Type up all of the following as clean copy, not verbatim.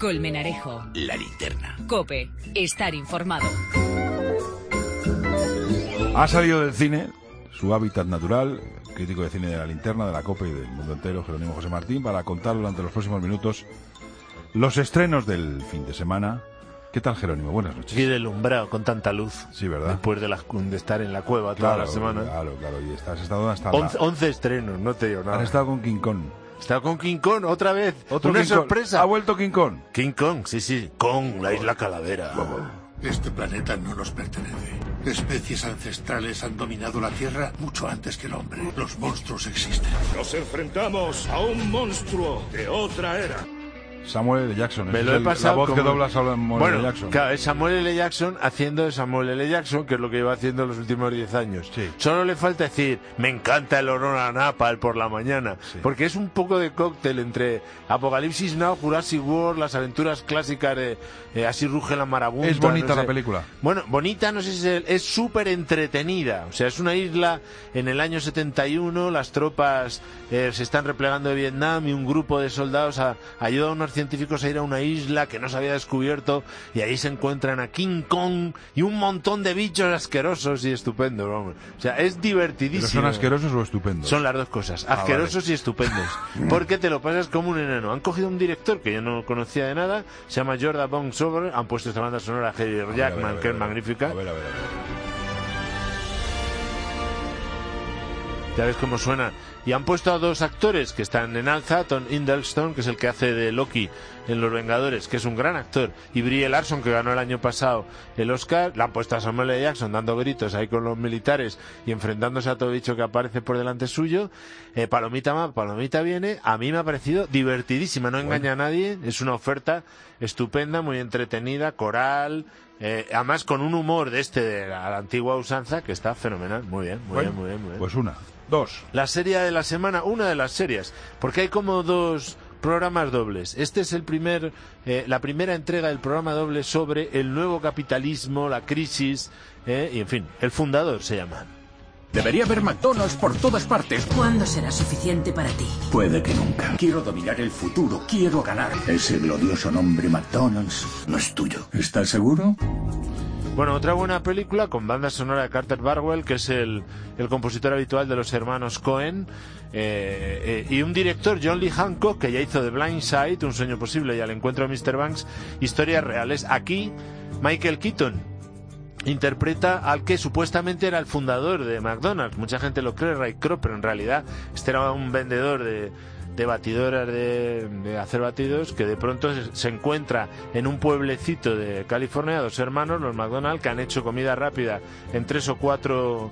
Colmenarejo. La Linterna. COPE. Estar informado. Ha salido del cine, su hábitat natural, crítico de cine de La Linterna, de la COPE y del mundo entero, Jerónimo José Martín, para contar durante los próximos minutos los estrenos del fin de semana. ¿Qué tal, Jerónimo? Buenas noches. Y deslumbrado con tanta luz. Sí, ¿verdad? Después de estar en la cueva toda la semana. Claro. Y has estado hasta 11 estrenos, no te digo nada. Has estado con King Kong. Está con King Kong otra vez. Una King sorpresa. ¿Ha vuelto King Kong? King Kong, sí. Kong, la isla calavera. Este planeta no nos pertenece. Especies ancestrales han dominado la Tierra mucho antes que el hombre. Los monstruos existen. Nos enfrentamos a un monstruo de otra era. Samuel L. Jackson. Me lo he pasado la voz como... que dobla Samuel L. Jackson. Claro, es Samuel L. Jackson haciendo de Samuel L. Jackson, que es lo que lleva haciendo los últimos 10 años. Sí. Solo le falta decir, me encanta el olor a napalm por la mañana. Sí. Porque es un poco de cóctel entre Apocalipsis Now, Jurassic World, las aventuras clásicas de Así ruge la marabunta. Es bonita, no sé. La película. Bueno, bonita, no sé si es súper entretenida. O sea, es una isla en el año 71, las tropas se están replegando de Vietnam y un grupo de soldados ayuda a unos científicos a ir a una isla que no se había descubierto y ahí se encuentran a King Kong y un montón de bichos asquerosos y estupendos, vamos. O sea, es divertidísimo. ¿Pero son asquerosos o estupendos? Son las dos cosas, asquerosos y estupendos. Porque te lo pasas como un enano. Han cogido un director que yo no conocía de nada, se llama Jordan Vogt-Sober, han puesto esta banda sonora a Harry Jackman, que es magnífica. A ver. Ya ves cómo suena. Y han puesto a dos actores que están en alza, Tom Hiddleston, que es el que hace de Loki en Los Vengadores, que es un gran actor, y Brie Larson, que ganó el año pasado el Oscar. Le han puesto a Samuel L. Jackson dando gritos ahí con los militares y enfrentándose a todo bicho que aparece por delante suyo. Palomita viene. A mí me ha parecido divertidísima, no engaña a nadie, es una oferta estupenda, muy entretenida, coral, además con un humor de la antigua usanza que está fenomenal. Muy bien. Pues dos. La serie de la semana, una de las series, porque hay como dos programas dobles. Este es la primera entrega del programa doble sobre el nuevo capitalismo, la crisis, y en fin, El Fundador se llama. Debería haber McDonald's por todas partes. ¿Cuándo será suficiente para ti? Puede que nunca. Quiero dominar el futuro, quiero ganar. Ese glorioso nombre McDonald's no es tuyo. ¿Estás seguro? Bueno, otra buena película con banda sonora de Carter Barwell, que es el compositor habitual de los hermanos Coen, y un director, John Lee Hancock, que ya hizo The Blind Side, Un sueño posible, y Al encuentro de Mr. Banks, historias reales. Aquí, Michael Keaton interpreta al que supuestamente era el fundador de McDonald's. Mucha gente lo cree, Ray Kroc, pero en realidad este era un vendedor de batidoras de hacer batidos, que de pronto se encuentra en un pueblecito de California dos hermanos, los McDonald, que han hecho comida rápida en 3 o 4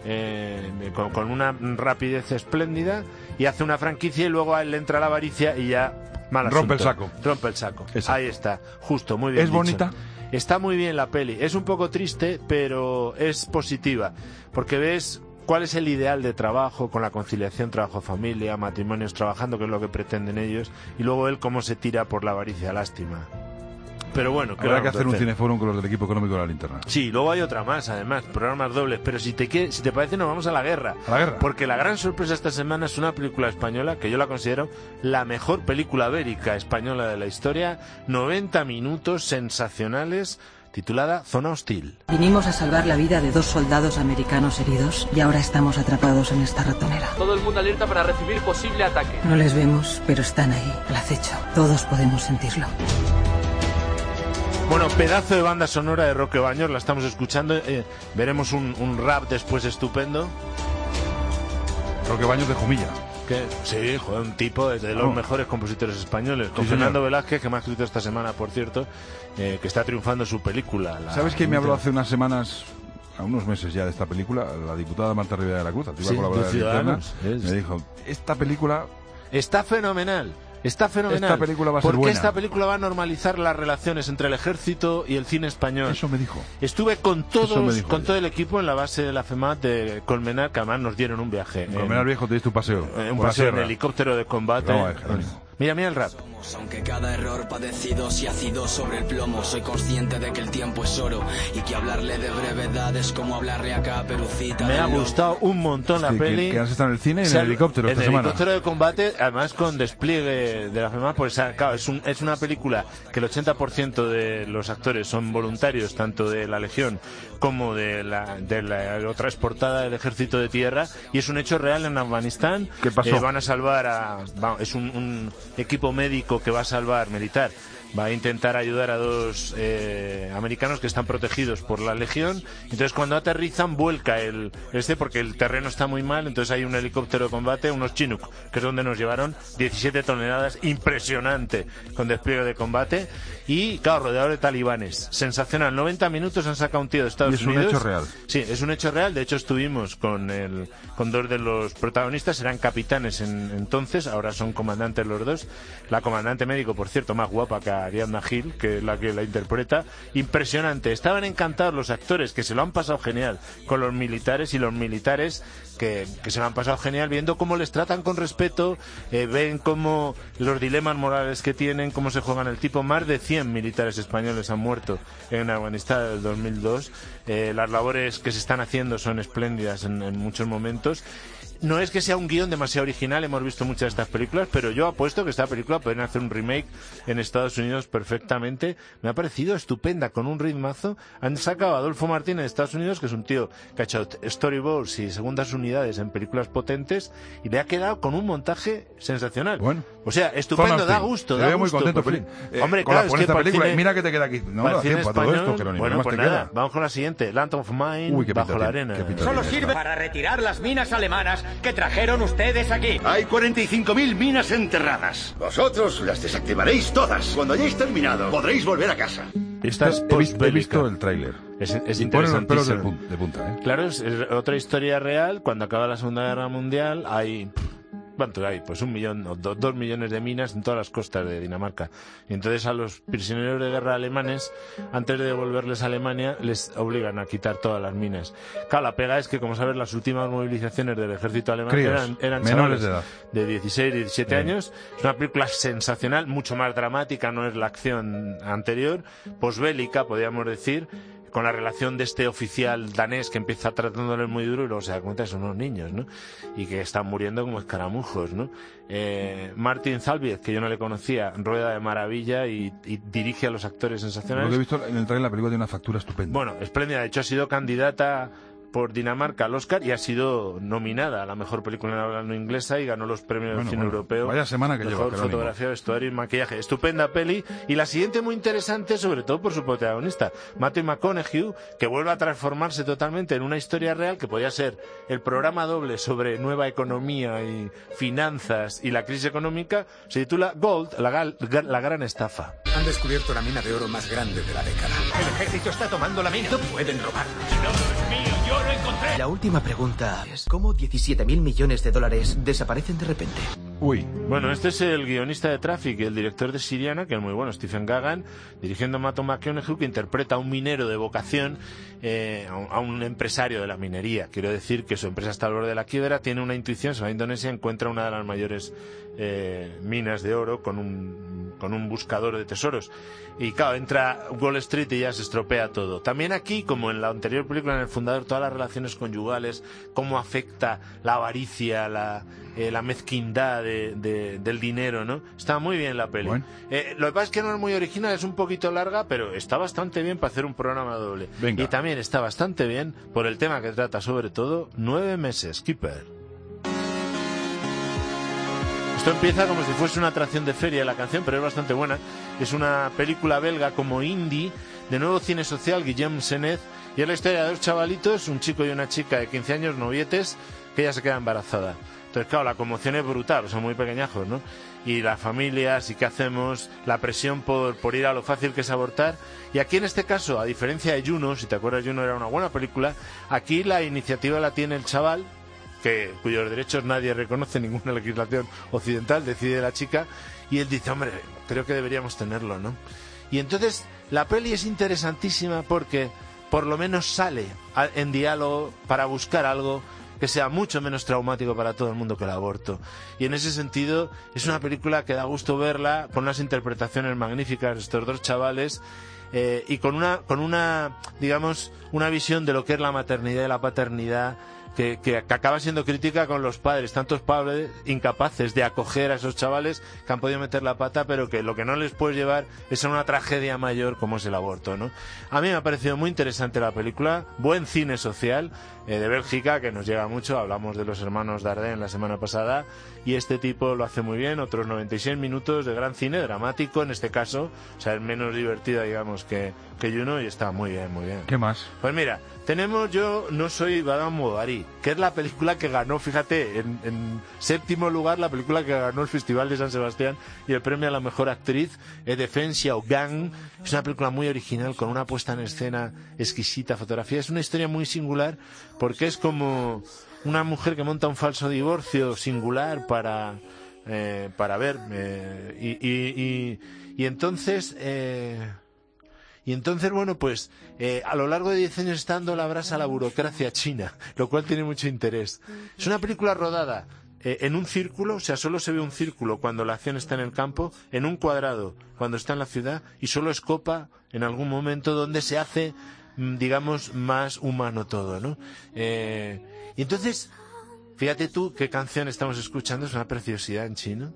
con una rapidez espléndida, y hace una franquicia y luego a él le entra la avaricia y ya rompe el saco. Exacto. Ahí está, justo, muy bien. ¿Es dicho. bonita? Está muy bien la peli, es un poco triste, pero es positiva, porque ves cuál es el ideal de trabajo, con la conciliación trabajo-familia, matrimonios trabajando, que es lo que pretenden ellos, y luego él cómo se tira por la avaricia, lástima. Pero bueno, habrá que hacer un cineforum con los del equipo económico de La Linterna. Sí, luego hay otra más, además, programas dobles. Pero si te parece, nos vamos a la guerra. ¿A la guerra? Porque la gran sorpresa esta semana es una película española que yo la considero la mejor película bélica española de la historia. 90 minutos sensacionales, titulada Zona Hostil. Vinimos a salvar la vida de 2 soldados americanos heridos y ahora estamos atrapados en esta ratonera. Todo el mundo alerta para recibir posible ataque. No les vemos, pero están ahí, al acecho. Todos podemos sentirlo. Bueno, pedazo de banda sonora de Roque Baños, la estamos escuchando. Veremos un rap después estupendo. Roque Baños de Jumilla. Sí, joder, un tipo de los mejores compositores españoles. Con Fernando Velázquez, que me ha escrito esta semana, por cierto, que está triunfando su película. ¿Sabes quién me habló hace unas semanas, a unos meses ya, de esta película? La diputada Marta Rivera de la Cruz, antigua colaboradora de Ciudadanos. Me dijo, esta película está fenomenal. Está fenomenal. Esta película va a ser buena. Porque esta película va a normalizar las relaciones entre el ejército y el cine español. Eso me dijo. Estuve con todo el equipo en la base de la FEMAT de Colmenar, que además nos dieron un viaje. En Colmenar Viejo te diste un paseo. Un paseo en helicóptero de combate. Mira el rap. Aunque cada error padecido se ha sido sobre el plomo, soy consciente de que el tiempo es oro y que hablarle de brevedad es como hablarle a Caperucita. Me ha gustado un montón la peli. Que has estado en el cine y en el helicóptero esta semana. En el helicóptero de combate, además con despliegue de la FEMA, pues claro, es una película que el 80% de los actores son voluntarios, tanto de la Legión como de la aerotransportada del Ejército de Tierra, y es un hecho real en Afganistán. ¿Qué pasó? Van a salvar es un equipo médico que va a salvar, militar, va a intentar ayudar a 2 americanos que están protegidos por la Legión. Entonces cuando aterrizan vuelca porque el terreno está muy mal, entonces hay un helicóptero de combate, unos Chinook, que es donde nos llevaron 17 toneladas, impresionante, con despliegue de combate, y claro, rodeado de talibanes, sensacional. 90 minutos han sacado un tío de Estados Unidos. ¿Es un hecho real? Sí, es un hecho real. De hecho estuvimos con 2 de los protagonistas, eran capitanes entonces, ahora son comandantes los 2. La comandante médico, por cierto, más guapa que Ariadna Gil, que es la que la interpreta, impresionante. Estaban encantados los actores, que se lo han pasado genial con los militares, y los militares que se lo han pasado genial viendo cómo les tratan con respeto, ven cómo los dilemas morales que tienen, cómo se juegan el tipo. Más de 100 militares españoles han muerto en Afganistán en el 2002. Las labores que se están haciendo son espléndidas en muchos momentos. No es que sea un guión demasiado original, hemos visto muchas de estas películas, pero yo apuesto que esta película pueden hacer un remake en Estados Unidos perfectamente. Me ha parecido estupenda, con un ritmazo. Han sacado a Adolfo Martín en Estados Unidos, que es un tío que ha hecho storyboards y segundas unidades en películas potentes, y le ha quedado con un montaje sensacional. Bueno, o sea, estupendo, da gusto. Te veo muy contento, Felipe. Hombre, con claro, con es esta que película, cine, mira que te queda aquí. No da tiempo a todo esto, Jerónimo. Bueno, pues te nada, queda. vamos con la siguiente. Land of Mine. Uy, qué Bajo la pinta arena. tiene. Solo sirve para retirar las minas alemanas que trajeron ustedes aquí. Hay 45.000 minas enterradas. Vosotros las desactivaréis todas. Cuando hayáis terminado, podréis volver a casa. He visto el tráiler. Es y ponen los pelos interesantísimo. de punta, ¿eh? Claro, es otra historia real. Cuando acaba la Segunda Guerra Mundial hay... ¿Cuánto hay? Pues 1 millón o 2 millones de minas en todas las costas de Dinamarca. Y entonces a los prisioneros de guerra alemanes, antes de devolverles a Alemania, les obligan a quitar todas las minas. Claro, la pega es que, como sabes, las últimas movilizaciones del ejército alemán eran menores chavales de 16, 17 años. Es una película sensacional, mucho más dramática, no es la acción anterior, posbélica, podríamos decir, con la relación de este oficial danés que empieza tratándoles muy duro y luego se da cuenta que son unos niños, ¿no? Y que están muriendo como escaramujos, ¿no? Martin Zalviez, que yo no le conocía, rueda de maravilla y dirige a los actores sensacionales. Lo que he visto en el trailer, la película tiene una factura estupenda. Bueno, espléndida. De hecho, ha sido candidata por Dinamarca al Oscar y ha sido nominada a la mejor película en habla no inglesa y ganó los premios del cine europeo. Vaya semana que mejor lleva, fotografía, vestuario y maquillaje. Estupenda peli. Y la siguiente muy interesante, sobre todo por su protagonista, Matthew McConaughey, que vuelve a transformarse totalmente en una historia real que podía ser el programa doble sobre nueva economía y finanzas y la crisis económica. Se titula Gold, la gran estafa. Han descubierto la mina de oro más grande de la década. El ejército está tomando la mina. No pueden robarnos. No, es mío, yo lo encontré. La última pregunta es, ¿cómo 17.000 millones de dólares desaparecen de repente? Uy. Bueno, este es el guionista de Traffic y el director de Siriana, que es muy bueno, Stephen Gagan, dirigiendo a Matthew McConaughey, que interpreta a un minero de vocación, a un empresario de la minería. Quiero decir que su empresa está al borde de la quiebra, tiene una intuición, se va a Indonesia, encuentra una de las mayores minas de oro con un buscador de tesoros. Y claro, entra Wall Street y ya se estropea todo. También aquí, como en la anterior película, en El Fundador, todas las relaciones conyugales, cómo afecta la avaricia, la mezquindad del dinero, ¿no? Está muy bien la peli. Bueno. Lo que pasa es que no es muy original, es un poquito larga, pero está bastante bien para hacer un programa doble. Venga. Y también está bastante bien por el tema que trata, sobre todo, 9 meses, Keeper. Esto empieza como si fuese una atracción de feria la canción, pero es bastante buena. Es una película belga como indie, de nuevo cine social, Guillaume Senet, y es la historia de 2 chavalitos, un chico y una chica de 15 años, novietes, que ella se queda embarazada. Entonces, claro, la conmoción es brutal, son muy pequeñajos, ¿no? Y las familias, ¿y qué hacemos? La presión por ir a lo fácil que es abortar. Y aquí, en este caso, a diferencia de Juno, si te acuerdas, Juno era una buena película, aquí la iniciativa la tiene el chaval, cuyos derechos nadie reconoce, ninguna legislación occidental, decide la chica, y él dice, hombre, creo que deberíamos tenerlo, ¿no? Y entonces la peli es interesantísima porque por lo menos sale en diálogo para buscar algo que sea mucho menos traumático para todo el mundo que el aborto. Y en ese sentido es una película que da gusto verla, con unas interpretaciones magníficas de estos dos chavales, y con una digamos una visión de lo que es la maternidad y la paternidad que acaba siendo crítica con los padres, tantos padres incapaces de acoger a esos chavales que han podido meter la pata, pero que lo que no les puede llevar es a una tragedia mayor como es el aborto, ¿no? A mí me ha parecido muy interesante la película, buen cine social, de Bélgica, que nos llega mucho. Hablamos de los hermanos Dardenne la semana pasada, y este tipo lo hace muy bien. Otros 96 minutos de gran cine, dramático en este caso, o sea, es menos divertida, digamos, que Juno, y está muy bien, muy bien. ¿Qué más? Pues mira, tenemos Yo no soy Madame Bovary, que es la película que ganó, fíjate, en séptimo lugar, la película que ganó el Festival de San Sebastián y el premio a la mejor actriz, Defense Xiaogang. Es una película muy original, con una puesta en escena exquisita, fotografía. Es una historia muy singular, porque es como una mujer que monta un falso divorcio singular para ver, y entonces... Y entonces, bueno, pues a lo largo de 10 años está dando la brasa a la burocracia china, lo cual tiene mucho interés. Es una película rodada en un círculo, o sea, solo se ve un círculo cuando la acción está en el campo, en un cuadrado cuando está en la ciudad, y solo escopa en algún momento donde se hace, digamos, más humano todo, ¿no? Y entonces, fíjate tú qué canción estamos escuchando, es una preciosidad en chino.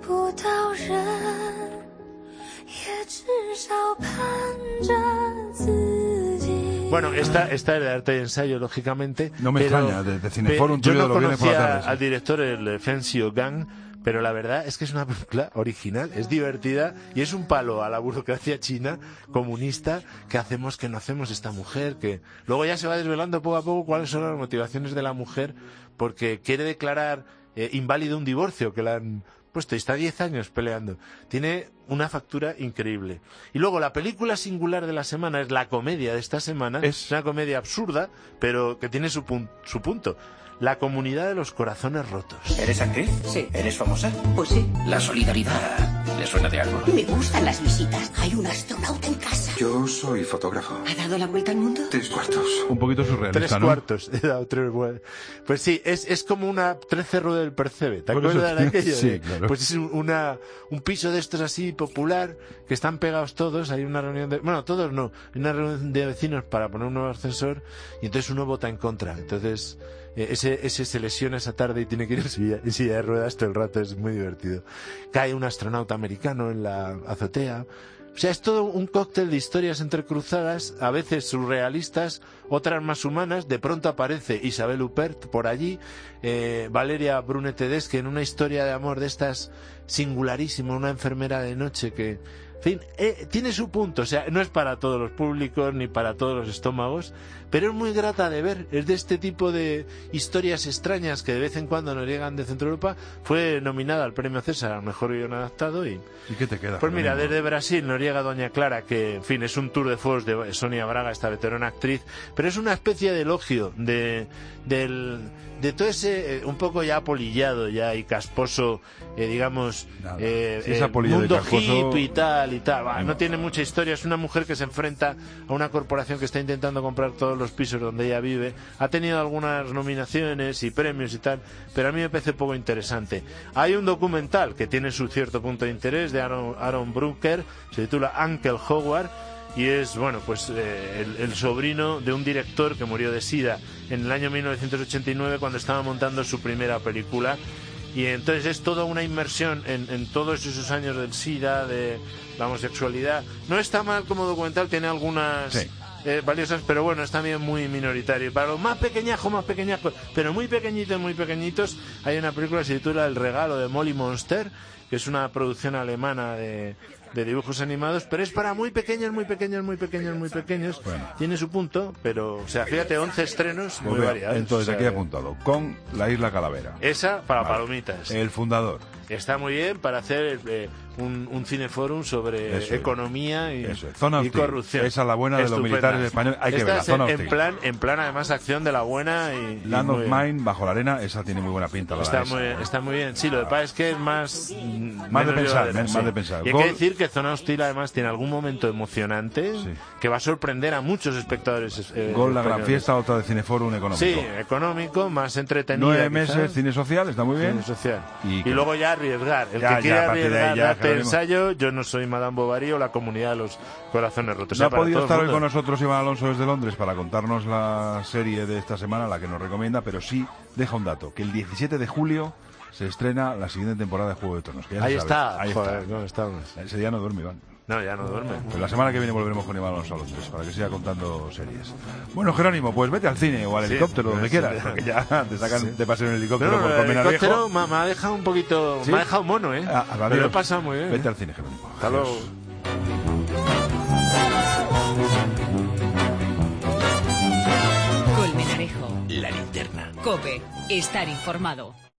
Bueno, esta es de arte y ensayo, lógicamente. No me extraña, de Cineforum. Yo no conocía al director, el Feng Xiaogang, pero la verdad es que es una película original, es divertida y es un palo a la burocracia china comunista. ¿Qué hacemos, que no hacemos esta mujer? Que luego ya se va desvelando poco a poco cuáles son las motivaciones de la mujer, porque quiere declarar inválido un divorcio que la han puesto y está 10 años peleando. Tiene una factura increíble. Y luego la película singular de la semana es la comedia de esta semana. Es una comedia absurda, pero que tiene su punto. La comunidad de los corazones rotos. ¿Eres actriz? Sí. ¿Eres famosa? Pues sí. La solidaridad. ¿Le suena de algo? Me gustan las visitas. Hay un astronauta en casa. Yo soy fotógrafo. ¿Ha dado la vuelta al mundo? 3 cuartos. Un poquito surrealista, 3 ¿no? cuartos. He dado 3 vueltas. Pues sí, es como una 13 rueda del Percebe. ¿Te acuerdas de aquello? Sí, claro. Pues es un piso de estos así popular, que están pegados todos. Hay una reunión de... Bueno, todos no. Hay una reunión de vecinos para poner un nuevo ascensor, y entonces uno vota en contra. Entonces... Ese se lesiona esa tarde y tiene que ir en silla de ruedas todo el rato. Es muy divertido. Cae un astronauta americano en la azotea. O sea, es todo un cóctel de historias entrecruzadas, a veces surrealistas, otras más humanas. De pronto aparece Isabelle Huppert por allí, Valeria Brunet-Tedeschi, en una historia de amor de estas singularísima, una enfermera de noche que... En fin, tiene su punto, o sea, no es para todos los públicos ni para todos los estómagos, pero es muy grata de ver. Es de este tipo de historias extrañas que de vez en cuando nos llegan de Centro Europa. Fue nominada al Premio César al mejor guion adaptado. ¿Y qué te queda? Pues mira, desde Brasil nos llega Doña Clara, que en fin es un tour de force de Sonia Braga, esta veterana actriz, pero es una especie de elogio de todo ese un poco ya apolillado ya y casposo, digamos, mundo hippie y tal. No tiene mucha historia. Es una mujer que se enfrenta a una corporación que está intentando comprar todos los pisos donde ella vive. Ha tenido algunas nominaciones y premios y tal, pero a mí me parece poco interesante. Hay un documental que tiene su cierto punto de interés de Aaron Brooker, se titula Uncle Howard, y es, bueno, pues el sobrino de un director que murió de SIDA en el año 1989 cuando estaba montando su primera película. Y entonces es toda una inmersión en todos esos años del SIDA, de la homosexualidad. No está mal como documental, tiene algunas valiosas, pero bueno, es también muy minoritario. Para los más pequeñajos, pero muy pequeñitos, hay una película que se titula El regalo de Molly Monster, que es una producción alemana de dibujos animados, pero es para muy pequeños. Bueno. Tiene su punto, pero, o sea, fíjate, 11 estrenos muy variados. Entonces, aquí apuntado, con La Isla Calavera. Esa para palomitas. El fundador. Está muy bien para hacer un cineforum sobre Eso es. economía y Zona y hostil. corrupción. Esa es la buena de los Estupenda. militares españoles. Hay que Esta verla. es Zona hostil. en plan además acción de la buena y Land muy of bien. Mine, Bajo la arena, esa tiene muy buena pinta. La Está danesa. muy bien. Sí, lo que pasa es que es más Más de menos pensar, llevadera, más de pensar. Y hay Gol- que decir que Zona Hostil además tiene algún momento emocionante que va a sorprender a muchos espectadores. Gol, La Gran españoles. Fiesta, otra de Cineforum económico. Sí, económico, más entretenido. 9 meses, cine social, está muy bien. Cine social. Y Y luego ya arriesgar. El Ya, que quiere ya, a partir de ahí arriesgar, ya, darte Jerónimo. ensayo, yo no soy Madame Bovary o la comunidad de los corazones rotos. No ha Para podido todo el estar hoy mundo. con nosotros Iván Alonso desde Londres para contarnos la serie de esta semana, la que nos recomienda, pero sí deja un dato, que el 17 de julio se estrena la siguiente temporada de Juego de Tronos. Que ya se Ahí sabe. está. Ahí Joder, está. no estamos. Ese día no duerme, Iván. No, ya no duerme. Pero la semana que viene volveremos con Iván Alonso a Londres para que siga contando series. Bueno, Jerónimo, pues vete al cine o al Sí, helicóptero, donde sí, quieras, sí. porque ya te sacan Sí. de paseo en el helicóptero No, por el Colmenar helicóptero Viejo. me ha dejado un poquito... ¿Sí? Me ha dejado mono, ¿eh? Ah, Me lo he pasado muy bien. Vete al cine, Jerónimo. Hasta luego. Colmenarejo. La linterna. COPE. Estar informado.